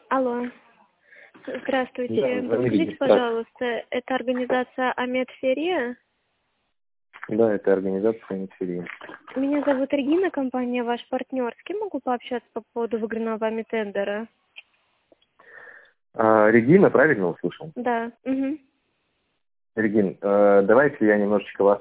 Алло. Здравствуйте. Да, Подскажите, пожалуйста, это организация Амедферия? Да, это организация Амедферия. Меня зовут Регина, компания «Ваш партнер». С кем могу пообщаться по поводу выигранного вами тендера? Регина, правильно услышал? Да. Угу. Регин, давайте я немножечко вас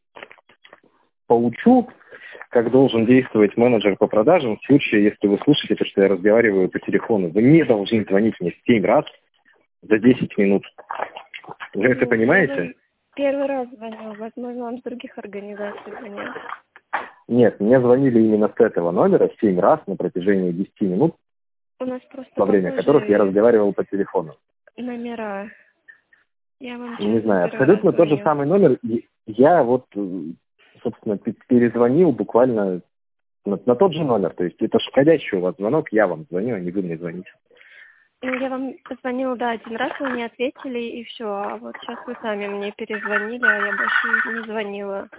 поучу, как должен действовать менеджер по продажам в случае, если вы слышите то, что я разговариваю по телефону. Вы не должны звонить мне 7 раз за 10 минут. Вы это понимаете? Первый раз звоню. Возможно, вам с других организаций звонят. Нет, мне звонили именно с этого номера 7 раз на протяжении 10 минут, У нас просто во время которых я разговаривал по телефону. номера. Я вам Не знаю, абсолютно тот же самый номер. Я вот, собственно, перезвонил буквально на тот же номер. То есть это входящий у вас звонок, я вам звоню, а не вы мне звоните. Ну, я вам позвонила, да, один раз, вы не ответили, и все. А вот сейчас вы сами мне перезвонили, а я больше не звонила.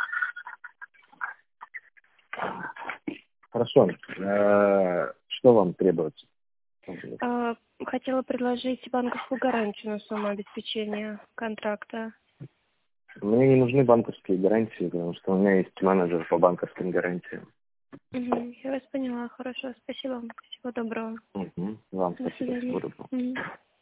Хорошо. Что вам требуется? Хотела предложить банковскую гарантию на сумму обеспечения контракта. Мне не нужны банковские гарантии, потому что у меня есть менеджер по банковским гарантиям. Угу, я вас поняла. Хорошо, спасибо вам. Всего доброго. Угу. Вам До спасибо. свидания. Всего доброго.